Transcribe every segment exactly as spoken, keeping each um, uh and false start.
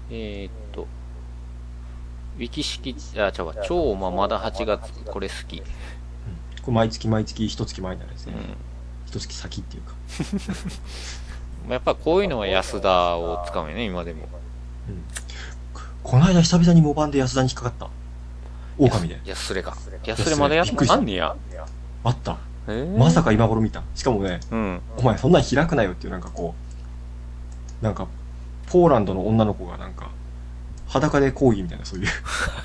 えー、っと、ウィキ式、あ、ちゃうわ、超ままだはちがつ、これ好き。うん、 これ毎月毎月一月前になるんですね。うん、一月先っていうか。 やっぱこういうのは安田を使うよね、今でも。 うん、この間久々にモバンで安田に引っかかった。狼で。 安れか。安れまだやってあんねや。 あった。まさか今頃見た。しかもね、うん、お前そんなん開くなよっていうなんかこう、なんか、ポーランドの女の子がなんか、裸で抗議みたいなそういう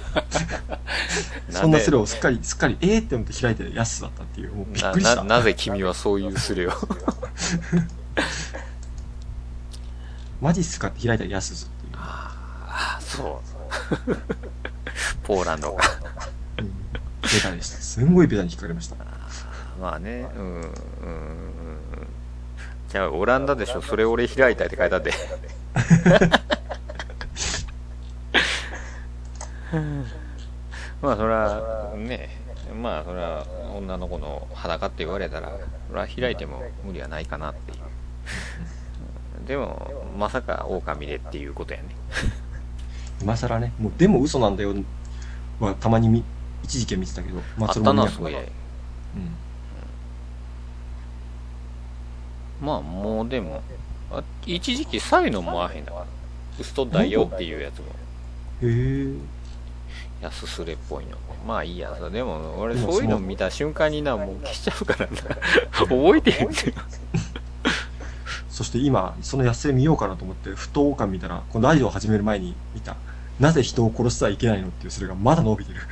そんなスレをすっかり、すっかり、えーって思って開いてヤスだったっていう、もうびっくりした。 な、な、なぜ君はそういうスレをマジっすかって開いたらヤスズっていう。 ああ、そう。ポーランドが。 うん。ベタでした。すんごいベタに引っかかりました。 まあね、うん、うん、うん。じゃあ、オランダでしょ、それ俺開いたいって書いてあって。まあ、それは、ね、まあ、それは、女の子の裸って言われたら、それは開いても無理はないかなっていう。でも、まさか狼でっていうことやね。 今更ね、もう、でも嘘なんだよ。まあ、たまに見、一時期は見てたけど、まあ、それも見なかった。あったな、そういえ。 うん。まあ、もうでも、あ一時期サイのもあへんだから。嘘とだよっていうやつも。 へえ。 安すれっぽいの。まあいいやさ。でも、俺そういうの見た瞬間にな、もう消しちゃうからな。覚えてへんってよ。 そして今、その安れ見ようかなと思って、ふと狼見たら、このラジオを始める前に見た、なぜ人を殺してはいけないのっていうそれがまだ伸びてる。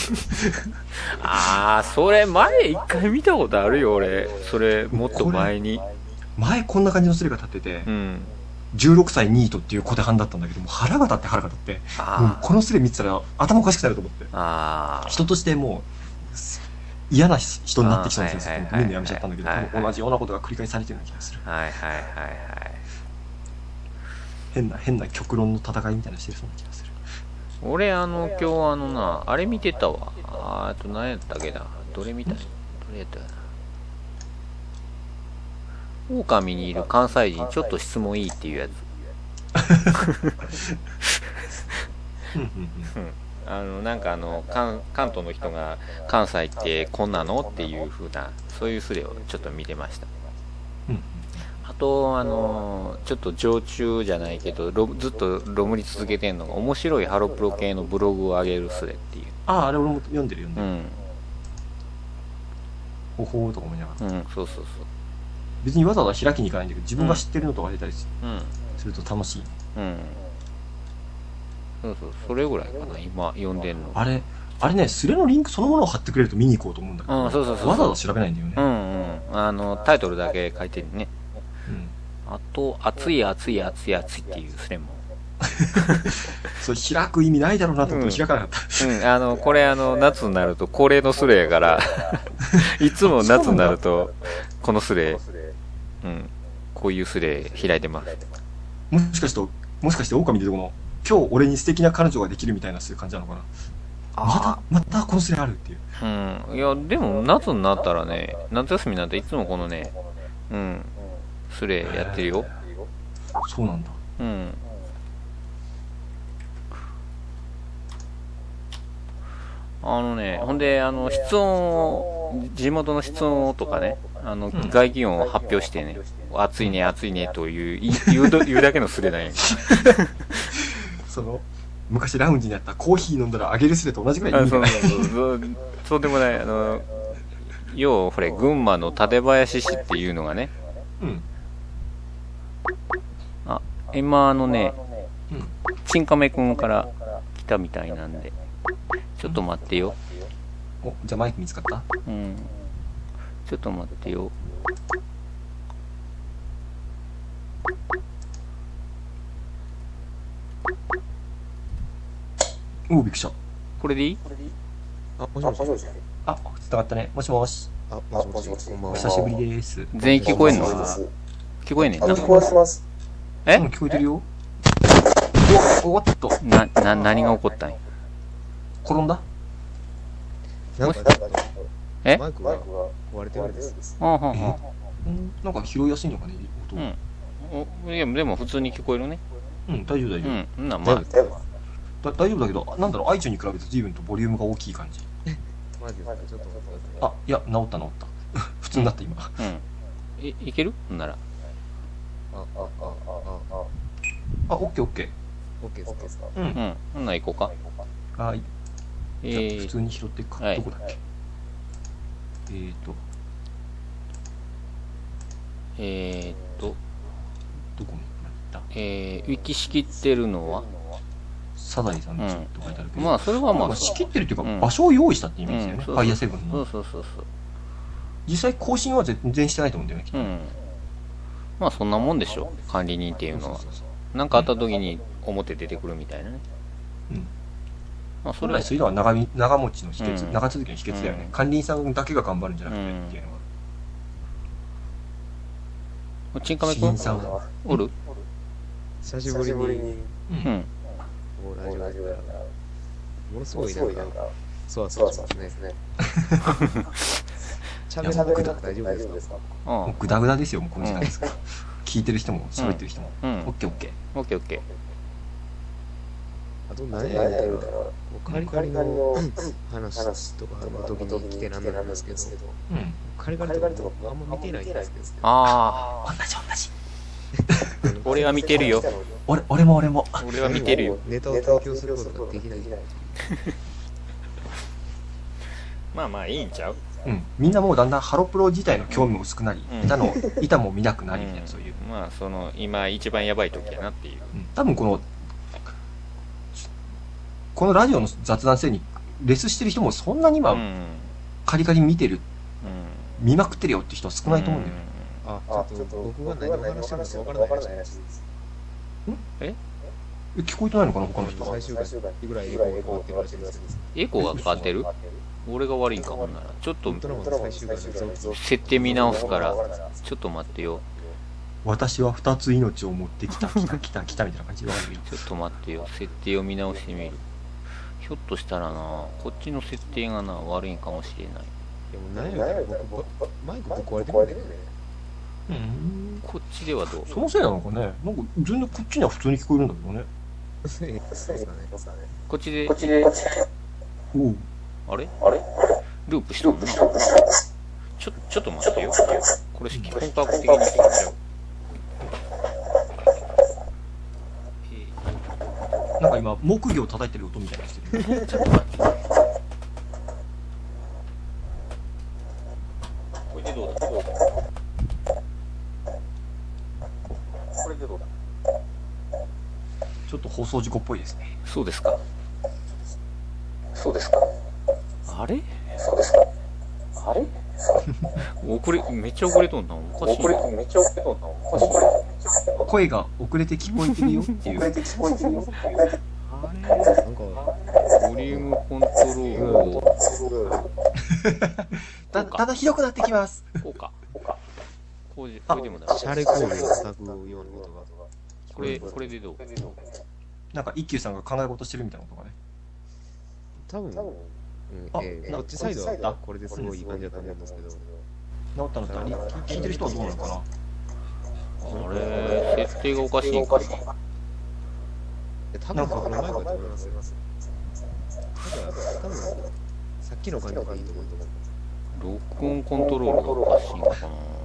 ああ、それ前一回見たことあるよ、俺。それ、もっと前に。 前こんな感じのスレが立ってて、うん、じゅうろくさいニートっていう小手半だったんだけども、腹が立って腹が立って、もうこのスレ見てたら頭おかしくなると思って、あ人としてもう嫌な人になってきたんですよ。見るのやめちゃったんだけど、はいはいはい、同じようなことが繰り返されてるような気がする。はいはいはいはい。変な変な極論の戦いみたいなしてるそうな気がする。 俺あの今日あのなあれ見てたわ。あーと何やったっけな。どれ見たい？どれやったかな。狼にいる関西人ちょっと質問いいっていうやつ。あのなんかあの関関東の人が関西ってこんなのっていう風なそういうスレをちょっと見てました。あとあのちょっと常駐じゃないけどずっとロムに続けてんのが面白いハロプロ系のブログを上げるスレっていう。 ああ、あれ俺も読んでる読んでる。うん。ほほーとか思いながら。 うん、そうそうそう。 別にわざわざ開きに行かないんだけど自分が知ってるのとか出たりすると楽しい。うん。うん、 そうそう、それぐらいかな今読んでんの。 あれあれね、スレのリンクそのものを貼ってくれると見に行こうと思うんだけど、うん、そうそうそうそう、わざわざ調べないんだよね。 うんうん。あのタイトルだけ書いてるね。うん。あと熱い熱い熱い熱いっていうスレも。 そう開く意味ないだろうなと思って開かなかった。 うん、うん、あのこれあの夏になると恒例のスレやからいつも夏になるとこのスレ、うん、こういうスレ開いてます。 もしかしてもしかして狼でこの今日俺に素敵な彼女ができるみたいなそういう感じなのかな。またまたこのスレあるっていう。 うん、いやでも夏になったらね、夏休みになったらいつもこのね、うんスレやってるよ。 そうなんだ。うん。 あのね、ほんで、あの、室温を、地元の室温とかね、あの、うん、外気温を発表してね、暑いね、暑いねという、言う、言うだけのスレなんや。 その、昔ラウンジにあったコーヒー飲んだらあげるスレと同じぐらい意味がない。 そうそうそう。そうでもない、あの、要は、これ、群馬の館林市っていうのがね、うん。あ、今、あのね、うん、チンカメくんから来たみたいなんで、ちょっと待ってよ。 お、じゃあマイク見つかった？うん。 ちょっと待ってよ。 お、びっくりした。 これでいい？ あ、もしもし。あ、伝わったね。もしもし。あ、もしもし。こんばんは。久しぶりです。 全員聞こえんの？聞こえんねんな。 聞こえます。 え？ 聞こえてるよ。お、おっと。 な、な、何が起こったんや？ 転んだ？ なんかえ？ マイクが割れてるんです。 あはは。 なんか拾いやすいのかね、音。 うん。いやでも普通に聞こえるね。 うん、大丈夫大丈夫。 うん、なまあだ大丈夫だけど、なんだろう、iTunes に比べて随分とボリュームが大きい感じ。 マジですか？ちょっと待ってください。 あ、いや、治った治った。普通になった今。 うん。い、いけるなら。 あ、あ、あ、あ、あ、 あ、オッケーオッケー。 オッケーですか？ うん。 うん。ほんなら行こうか。 はい。 えー、 じゃあ普通に拾っていくか。 はいどこだっけ？えーと、 えーっと、 どこに行った？ えー、ウィキ仕切ってるのはサザエさんのと書いてあるけど。 まあ、それはまあ、 仕切ってるっていうか、 うん場所を用意したって意味ですよね。 うんファイヤーセブンその。 うそうそうそう。 実際更新は全然してないと思うんだよね、きっと。 うん。まあ、そんなもんでしょ。管理人っていうのはそう。そうそうなんかあった時に表出てくるみたいなね。 うん。 まあ、それは本来、そういうのは長み長持ちの秘訣、 うん長続きの秘訣だよね。 うん管理人さんだけが頑張るんじゃなくてっていうのは。 チンカメ君新さんは。 おる久しぶりに、もう。 うんん。 うラジオやったら、ものすごいなんか、そわそわしますね。喋らなくても大丈夫ですか？ あもうグダグダですよ、もうこの時間ですから。聞いてる人も喋ってる人も。 うん。 オッケーオッケー。 オッケーオッケー。 あと何やったら、カリカリの話とかの時に来てなんなんですけど、 うん。 カリカリとかあんま見てないんですけど、 あ同じ同じ。 あ、俺は見てるよ。 俺、俺も俺も。 俺は見てるよ。 ネタを提供することができない。 まあまあ、いいんちゃううん。みんなもうだんだんハロプロ自体の興味も薄くなり、 うん板の、板も見なくなりみたいな、そういう。 まあ、その、今一番やばい時やなっていう。 うん。多分この、このラジオの雑談性にレスしてる人もそんなに今、 うん。 カリカリ見てる、 うん。 見まくってるよって人は少ないと思うんだよね。 あ、ちょっと僕が何を話してるのかわからないらしいです。 え聞こえてないのかな他の人は。 最終回ぐらいエコーが変わってるらしいですけど、 エコーが変わってる俺が悪いんかもなら。ちょっとウルトラマンの最終回のゾン設定見直すから、ちょっと待ってよ。 私は二つ命を持ってきた、来た、来た、来たみたいな感じでわかるよ。 ちょっと待ってよ。設定を見直してみる。ひょっとしたらな、こっちの設定がな、悪いんかもしれない。 でも何やったら僕、マイクぶっ壊れてくるんだよね。 うん。 こっちではどうそのせいなのかね。なんか全然こっちには普通に聞こえるんだけどね。 そうですかね。 こっちで、 おう。 あれループしたのな。ちょ、ちょっと待ってよ。これ本格的に聞いちゃう。 なんか今、木魚を叩いてる音みたいなしてる、ね。 ちょっと待って。これでどうだこれでどうだちょっと放送事故っぽいですね。 そうですか。 そうですか。 あれそうですか。あれ遅れ、めっちゃ遅れとんな。おかしいな。 遅れ、めっちゃ遅れとんな。おかしいな。 声が遅れて聞こえてるよっていう。 遅れて聞こえてるよっていう。 あれなんか、 ボリュームコントロールを。 だだんだんひどくなってきます。 こうか。こうで、これでもだ。 シャレコールを叩くようなことが。 これ、これでどうなんか一休さんが考え事してるみたいなことがね。 多分、うんあえー、こっちサイドはこれですごいいい感じだと思うんですけど、 治ったのって聞いてる人はどうなのかな。 あれ、設定がおかしいんかな。 多分僕のマイクだと思いますよ。ただ、多分、さっきの感じでいいと思うと思う。 録音コントロールがおかしいのかな。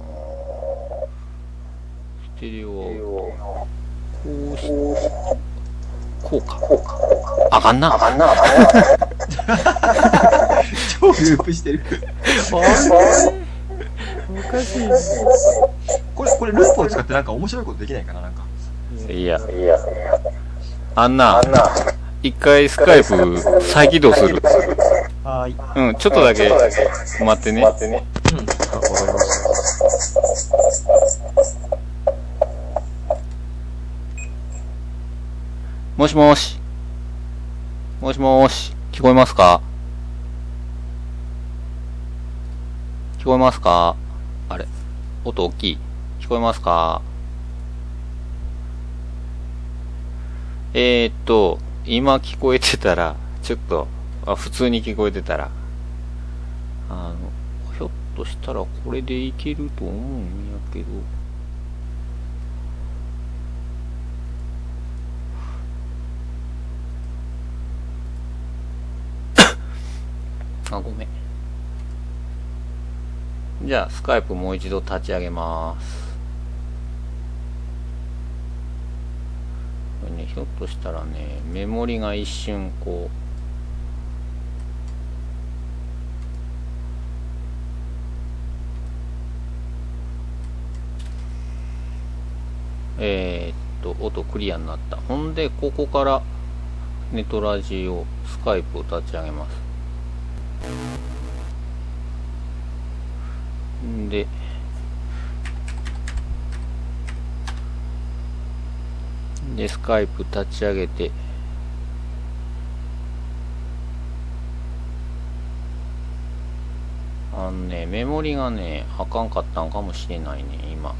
ステレオは、こうし、こうか。あかんな。あかんな。 超ループしてる。 おかしい。 これ、これループを使ってなんか面白いことできないかな、なんか。 いや、 いや、 あんな、一回スカイプ再起動する。 はーい。 うん、ちょっとだけ待ってね。 待ってね。 うん。 あ、わかりました。 もしもし。もしもし。聞こえますか？聞こえますか？あれ、音大きい。聞こえますか？えーっと、今聞こえてたら、ちょっと、あ、普通に聞こえてたら、あの、ひょっとしたらこれでいけると思うんやけど、 あ、ごめん。じゃあスカイプもう一度立ち上げます。これね、ひょっとしたらね、メモリが一瞬こうえー、っと音クリアになった。ほんでここからネトラジオスカイプを立ち上げます。ででスカイプ立ち上げて、あのねメモリがねあかんかったんかもしれないね今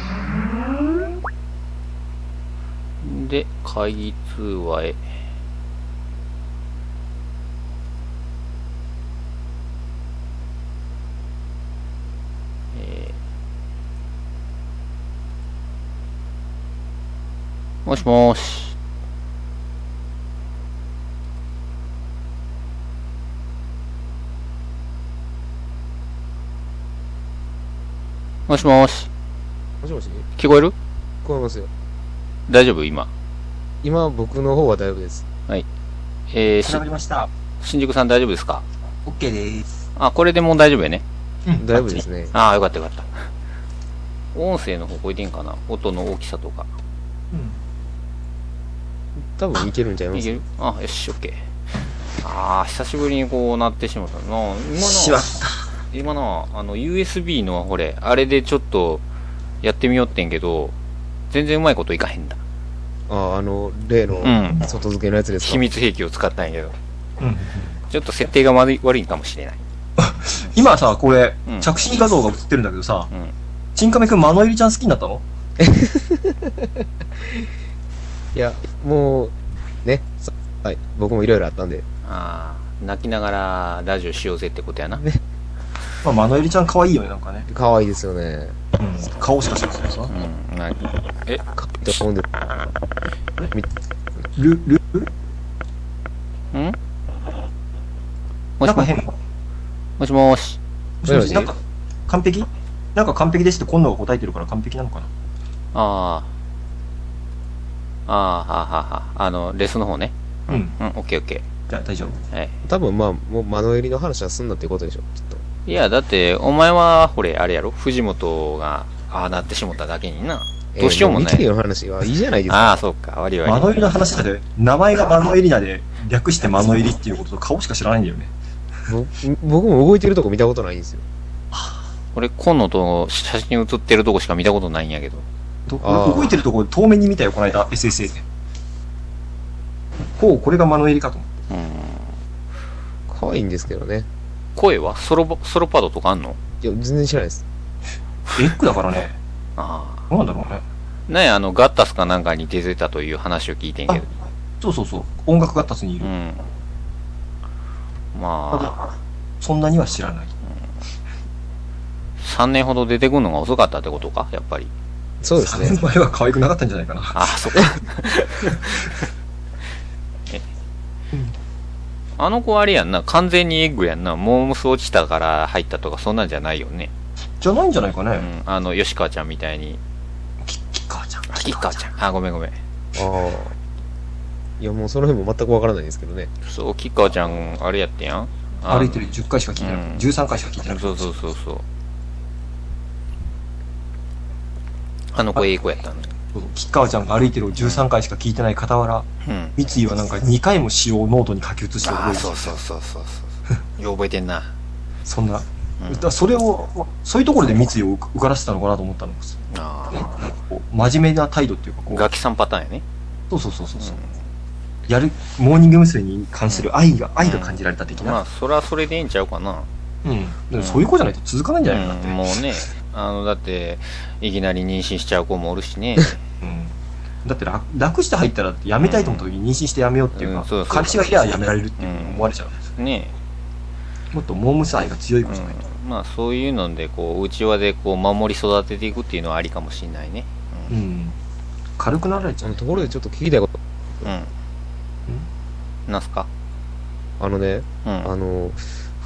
で。会議通話へ。えー、もしもーし。もしもーし。 もしもし、 聞こえる？ 聞こえますよ。 大丈夫？今今僕の方は大丈夫です。 はい。えー、 繋がりました。 新宿さん大丈夫ですか？ OK です。 あ、これでもう大丈夫やね。 うん、大丈夫ですね。 ああ、よかったよかった。音声の方向いてんかな、音の大きさとか。 うん。 多分いけるんちゃいます？ いける？あ、よし、OK。ああ、久しぶりにこうなってしまったな。今の、 しまった。 今の、あの、ユーエスビー の、ほれ、あれでちょっと、やってみよってんけど、全然うまいこといかへんだ。 ああ、あの、例の、外付けのやつですか？ 秘密兵器を使ったんやけど。 うん。 ちょっと設定が悪い、悪いかもしれない。 今さ、これ、 うん、 着信画像が映ってるんだけどさ、 うん、 ちんかめくん、まのいりちゃん好きになったの？ いや、もう、ね、はい、僕もいろいろあったんで。 ああ、泣きながらラジオしようぜってことやな。ね、 まあ、まのいりちゃん可愛いよね、なんかね。 可愛いですよね。 うん、顔しか知らないさ。 うん、なえ、 かって思うんで。 ル、ル、 ん？もしもなんか変な。 もしもーし。 もしもし、なんか、完璧？なんか完璧ですって今度が答えてるから完璧なのかな？ ああ。ああ、はあ、はあ、はあ。あの、レスの方ね。 うん。うん、 オッケーオッケー。 じゃあ大丈夫。 はい。 多分まあ、もう、間の入りの話はすんなってことでしょ、きっと。 いや、だって、お前は、ほれ、あれやろ？藤本が、ああなってしもっただけにな。どうしようもない。 ミキリの話はいいじゃないですか。 ああ、そうか。悪い悪い。 間の入りの話だって、名前が間の入りなで、略して間の入りっていうことと顔しか知らないんだよね。 僕も動いてるとこ見たことないんですよ。 俺、今野と写真写ってるとこしか見たことないんやけど。 ど動いてるとこ遠目に見たよ、この間、エスエスエー で。こう、これが間の入りかと思って。 うん。 可愛いんですけどね。 声はソロ、ソロパドとかあんの？ いや、全然知らないです。 エッグだからね。 ああ。 どうなんだろうね。 ねえ、あの、ガッタスかなんかに出てたという話を聞いてんけど。 そうそうそう。音楽ガッタスにいる。 うん。まあ。 そんなには知らない。うん、 さんねんほど出てくるのが遅かったってことか、やっぱり。 そうですね。 さんねんまえは可愛くなかったんじゃないかな。 ああ、そっか。え、うん、あの子あれやんな、完全にエッグやんな。モームス落ちたから入ったとか、そんなんじゃないよね。 じゃないんじゃないかね。 うん、あの、吉川ちゃんみたいに。 き、吉川ちゃん。 吉川ちゃん。あ、ごめんごめん。ああ。いや、もうその辺も全くわからないですけどね。 そう、吉川ちゃん、あれやってんやん。 歩いてるじゅっかいしか聞いてなくて、うん、じゅうさんかいしか聞いてなくて。 そうそうそうそう。あの子ええ子やったの。 吉川ちゃんが歩いてるをじゅうさんかいしか聞いてない傍ら、うん、三井はなんかにかいも詩をノートに書き写して覚えてる。 そうそうそうそうそう。よう覚えてんな。 そんな。うん、だそれを、そういうところで三井を受からせたのかなと思ったのです。ああ。こう真面目な態度っていうかこう。 ガキさんパターンやね。 そうそうそうそう。うん、やる、モーニング娘。に関する愛が、うん、愛が感じられた的な。 まあ、それはそれでいいんちゃうかな。 うん。でもそういう子じゃないと続かないんじゃないかなって。 うん、もうね、あの、だって、いきなり妊娠しちゃう子もおるしね。 うん。だって楽、楽して入ったらやめたいと思った時に妊娠してやめようっていうか、うん、そうそうそう、彼氏がいややめられるっていう思われちゃうんですよ。ねえ。もっとモームス愛が強い子じゃないと。 うん、まあ、そういうので、こう、内輪でこう、守り育てていくっていうのはありかもしれないね。 うん。うん、軽くなられちゃう。 ところでちょっと聞きたいこと。 うん。なんすか？ あのね、うん、あの、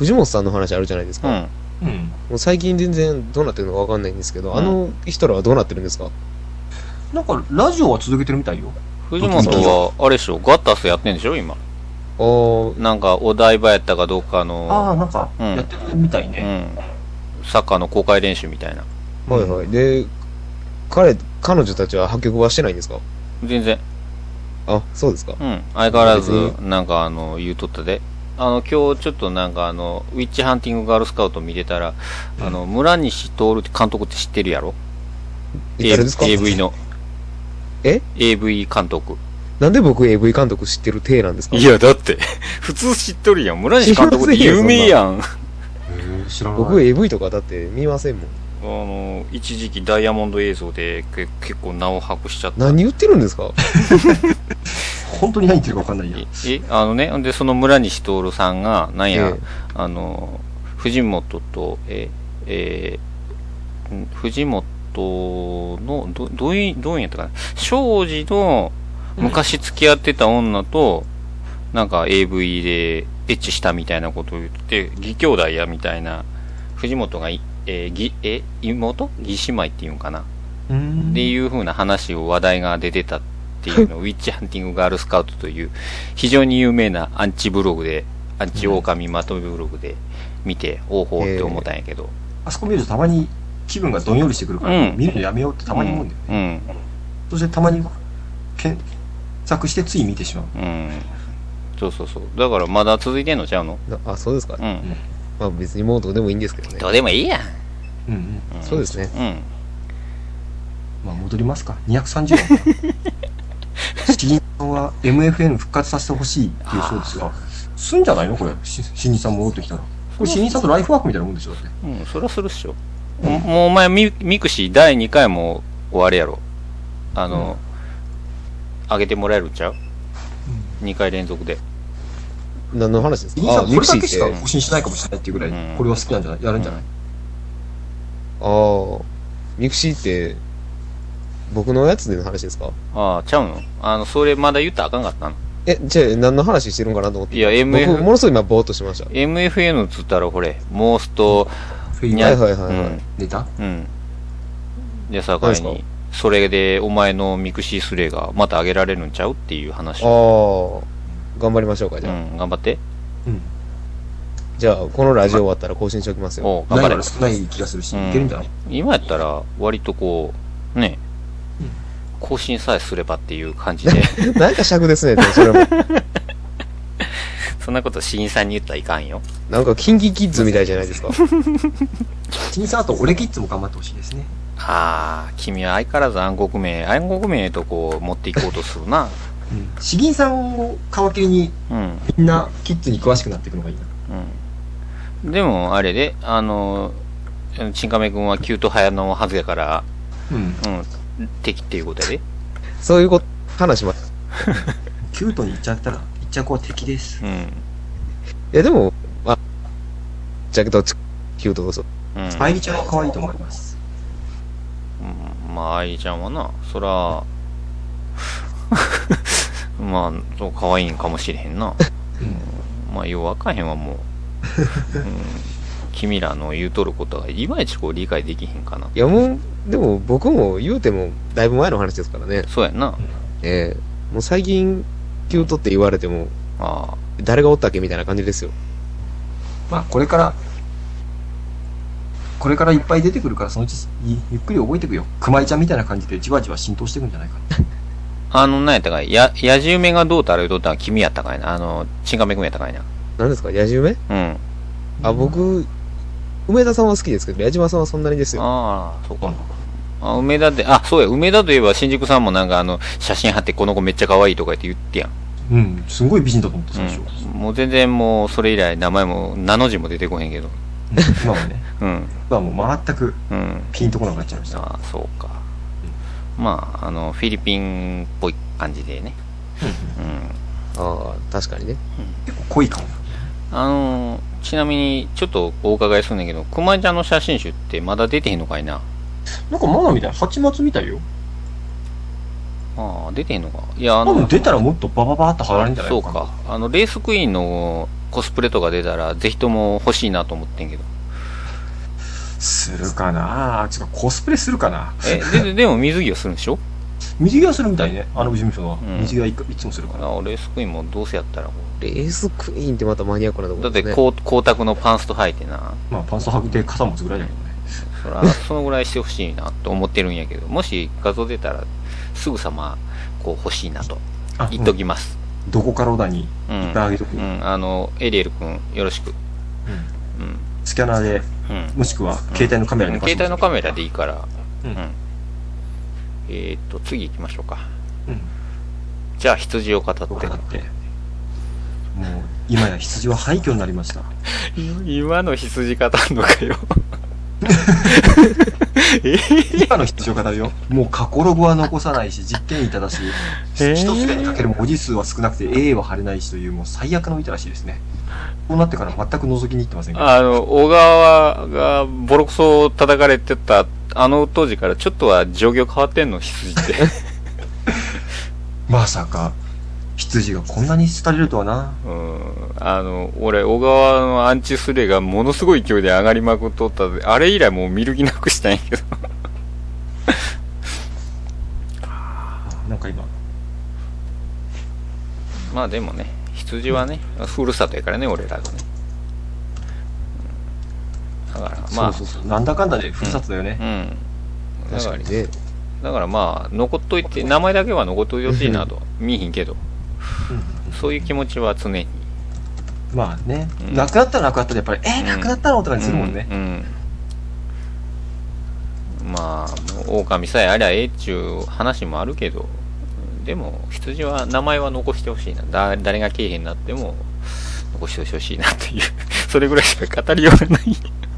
藤本さんの話あるじゃないですか。 うんうん。 もう最近全然どうなってるのかわかんないんですけど、うん、あの人らはどうなってるんですか？ なんか、ラジオは続けてるみたいよ。 藤本は、あれでしょ、ガッタスやってんでしょ、今。 おなんか、お台場やったかどうかの。 ああ、なんか、やってるみたいね、 うん。サッカーの公開練習みたいな。 はいはい。で、彼、彼女たちは破局はしてないんですか？ 全然。 あ、そうですか。 うん。相変わらず、なんかあの、言うとったで。あの、今日ちょっとなんかあの、ウィッチハンティングガールスカウト見てたら、うん、あの、村西徹って監督って知ってるやろ？ 誰ですか？ エーブイ の。 えエーブイ 監督。 なんで僕 エーブイ 監督知ってる体なんですか？ いや、だって、普通知っとるやん。村西監督って有名やん。 えー、知らない。 僕 エーブイ とかだって見ませんもん。 あの、一時期ダイヤモンド映像でけ結構名を博しちゃった。 何言ってるんですか？ 本当に何言ってるか分かんないや。 え、あのね、で、その村西徹さんが、なんや、えー、あの、藤本と、え、えー、藤本の、ど、どういう、どういうんやったかな。庄司の昔付き合ってた女と、うん、なんか エーブイ でエッチしたみたいなことを言って、義兄弟やみたいな、藤本が、えー、ぎ、え、妹義姉妹っていうんかな。っていう風な話を話題が出てたっていうのをウィッチハンティングガールスカウトという非常に有名なアンチブログで、アンチ狼まとめブログで見て、おうほうって思ったんやけど、 えー。あそこ見るとたまに気分がどんよりしてくるから、うん、見るのやめようってたまに思うんだよね。うん。うん、そしてたまに検索してつい見てしまう。 うん。そうそうそう。だからまだ続いてんのちゃうの？ あ、そうですか。 うん。 まあ別にもうどうでもいいんですけどね。 どうでもいいやん。 うんうん。 うん、そうですね。 うん。 まあ戻りますか。にひゃくさんじゅうわかな。詩人さんは エムエフエヌ 復活させてほしいっていうそうですが、すんじゃないのこれ。詩人さん戻ってきたら。これ詩人さんとライフワークみたいなもんでしょだって。 うん、それはするっしょ。うん、もうお前ミ、ミクシーだいにかいも終わりやろ。あの、うん、上げてもらえるんちゃう、うん、にかい連続で。 何の話ですか？ ああ、これだけしか更新しないかもしれないっていうぐらい、うん、これは好きなんじゃないやるんじゃない、 うん、ああ、ミクシーって、僕のやつでの話ですか？ ああ、ちゃうの？あの、それまだ言ったらあかんかったの？ え、じゃあ何の話してるんかなと思って。 いや、エムエフ、 僕ものすごい今ぼーっとしました。 エムエフエヌ つったら、これ、モースト、 フェイナはいはいはい、はい。 うん、出た？ うん。で、さかいに、それでお前のミクシースレがまた上げられるんちゃうっていう話。 ああ、頑張りましょうか、じゃあ。 うん、頑張って。 うん。 じゃあ、このラジオ終わったら更新しておきますよ。 お頑張れ。 少ない気がするし、うん、いけるんじゃない？ 今やったら、割とこう、ね、うん、更新さえすればっていう感じで。 なんか尺ですね、それも。 そんなこと詩人さんに言ったらいかんよ。 なんか、キンキキッズみたいじゃないですか。 詩人さんあと、俺キッズも頑張ってほしいですね。 ああ、君は相変わらず暗黒名、暗黒名とこう持っていこうとするな。 うん。詩人さんを皮切りに、うん、みんなキッズに詳しくなっていくのがいいな。 うん。でも、あれで、あの、チンカメ君はキュート派のはずやから、うん。うん。敵っていうことやで。 そういうこと、話します。 キュートに行っちゃったら、行っちゃう子は敵です。 うん。いや、でも、あ、じゃあどっち、キュートこそ。 うん。愛理ちゃんは可愛いと思います。 うん、まあ、愛理ちゃんはな、そら、まあ、そう、可愛いんかもしれへんな。うん、まあ、ようわかへんわ、もう。うん、君らの言うとることがいまいちこう理解できへんかな。 いやもう、でも僕も言うてもだいぶ前の話ですからね。 そうやんな。 ええー、もう最近、キュートって言われても、ああ、誰がおったっけみたいな感じですよ。 まあ、これから、これからいっぱい出てくるから、そのうちゆっくり覚えていくよ。熊井ちゃんみたいな感じでじわじわ浸透していくんじゃないかな。 あの、何やったかい、や、やじ梅がどうたら言うとったら君やったかいな。あの、チンカメ君やったかいな。 何ですか、やじ梅？ うん。 あ、僕、梅田さんは好きですけど、矢島さんはそんなにですよ。 ああ、そうか。あ、梅田で、あ、そうや、梅田といえば新宿さんもなんかあの、写真貼ってこの子めっちゃ可愛いとか言って言ってやん。 うん、すごい美人だと思った最初、 うん、もう全然もうそれ以来名前も名の字も出てこへんけど。 今はね。 うん。 今はもう全くピンとこなくなっちゃいました。 うん、ああ、そうか。うん、まあ、あの、フィリピンっぽい感じでね。 うん。うん、ああ、確かにね。 結構濃いかも。 あの、ちなみに、ちょっとお伺いするんだけど、熊井ちゃんの写真集ってまだ出てへんのかいな。 なんかまだみたいな、はちがつみたいよ。 ああ、出てへんのか。いや、あの、多分出たらもっとバババーっと貼られるんじゃないかな。 そうか。あの、レースクイーンのコスプレとか出たらぜひとも欲しいなと思ってんけど。 するかな。ちょっとコスプレするかな。 えででも水着はするんでしょ。 水着はするみたいね、あの事務所は、うん、水着はいつもするから。 あ、レースクイーンもどうせやったらレースクイーンってまたマニアックなところですね。だって光沢のパンスト履いてな。 まあパンスト履いて肩持つぐらいだけどね。 そらそのぐらいしてほしいなと思ってるんやけど、もし画像出たらすぐさまこう欲しいなと言っときます。 うん、どこからだにいっぱいあげとく。 うん、うん、あのエリエル君よろしく。 うん。うん、スキャナーで、うん、もしくは携帯のカメラで、 うん、携帯のカメラでいいから。うん。うん、えー、っと次行きましょうか。うん、じゃあ羊を語って。語って。もう今や羊は廃墟になりました。 今の羊語るのかよ。 えー、今の羊を語るよ。もう過去ログは残さないし、実験板だし、一つにかける文字数は少なくて A は貼れないしというもう最悪の板らしいですね。こうなってから全く覗きに行ってませんけど。 あの小川がボロクソ叩かれてたあの当時からちょっとは状況変わってんの羊って。 まさか羊がこんなに廃れるとはな。 うん。あの俺小川のアンチスレがものすごい勢いで上がりまくっとったで、あれ以来もう見る気なくしたんやけど。 なんか今まあでもね、羊はね、うん、ふるさとやからね、俺らがね。だからまあそうそうそう、なんだかんだでふるさとだよね。 うん。うん、確かにね。だからまあ残っといて、名前だけは残っといてほしいなと見えひんけど、うん、そういう気持ちは常に。 まあね、うん、亡くなったら亡くなったらやっぱり、えー、亡くなったのとかにするもんね。うんうんうん、まあ狼さえありゃええっちゅう話もあるけど、でも羊は名前は残してほしいな。だ誰がけえへんになっても残してほしいなっていうそれぐらいしか語りようがない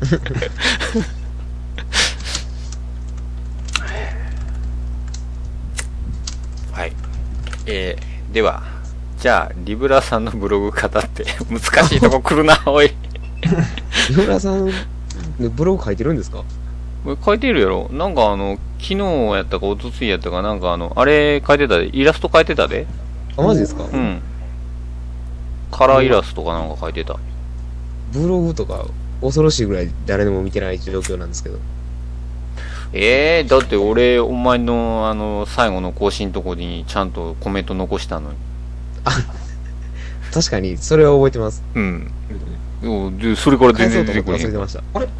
はい、えー、ではじゃあリブラさんのブログ語って難しいとこ来るなおいリブラさんブログ書いてるんですか？ 書いてるやろ。なんかあの昨日やったかおとついやったかなんかあのあれ書いてたで、イラスト書いてたで。 あ、マジですか？ うん。カラーイラストかなんか書いてた。 ブログとか恐ろしいぐらい誰でも見てない状況なんですけど。 えー、だって俺お前のあの最後の更新のとこにちゃんとコメント残したのに。 あ、確かにそれは覚えてます。 うん。でそれから全然出てくる。 忘れてました。 あれ？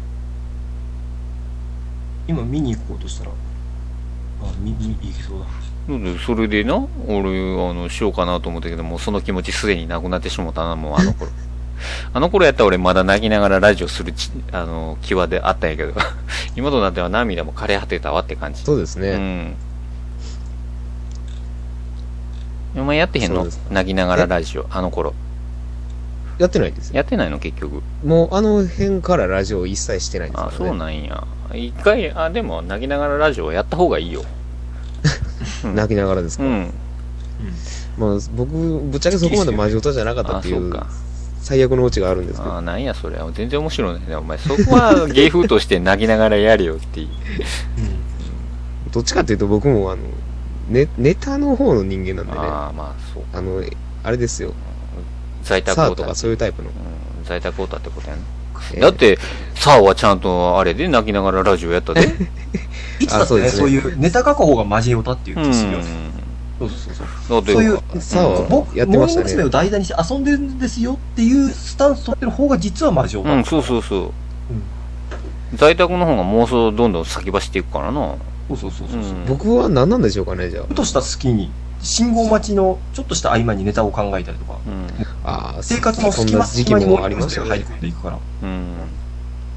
今見に行こうとしたら、あ、見に行けそうだ。 それでな、俺あのしようかなと思ったけども、その気持ちすでになくなってしもたな、もうあの頃。あの頃やったら俺まだ泣きながらラジオするちあの際であったんやけど、今となっては涙も枯れ果てたわって感じ。 そうですね。 うん。お前やってへんの？泣きながらラジオ、あの頃。 やってないですよ。 やってないの結局。 もうあの辺からラジオ一切してないんですからね。 あ、そうなんや。一回、あ、でも泣きながらラジオやった方がいいよ。 うん、泣きながらですか？うん。まあ僕ぶっちゃけそこまでマジ歌じゃなかったっていう最悪のオチがあるんですけど。 あ、なんやそれ。全然面白いね。お前そこは芸風として泣きながらやれよっていう。 うん、どっちかっていうと僕もあのネネタの方の人間なんでね。 ああ、まあそう。 あのあれですよ。 在宅オータとかそういうタイプの、うん、 在宅オータってことやね、えー、だってサーはちゃんとあれで泣きながらラジオやったでいつだってね、そういうネタ書く方がマジオタって言うんですよ、うん、そうそうそう、そういうサーはやってましたね。モーニング娘。 を題材にして遊んでるんですよっていうスタンス取ってる方が実はマジオタ、 うん、そうそうそう、うん、在宅の方が妄想どんどん先走っていくからな。 そうそうそうそう、うん、 僕は何なんでしょうかね。じゃあふとした隙に信号待ちのちょっとした合間にネタを考えたりとか、うん、 あ生活の隙間隙間にもありますよ、入り込んでいくから、 うん、